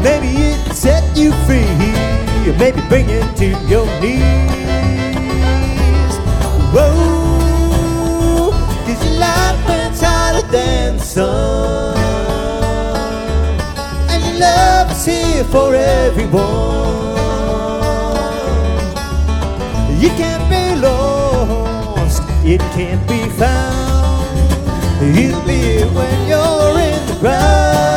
Maybe it can set you free, or maybe bring you to your knees. Whoa, 'cause your life burns hotter than the sun, and your love is here for everyone. You can't be lost, it can't be found. You'll be here when you're in the ground.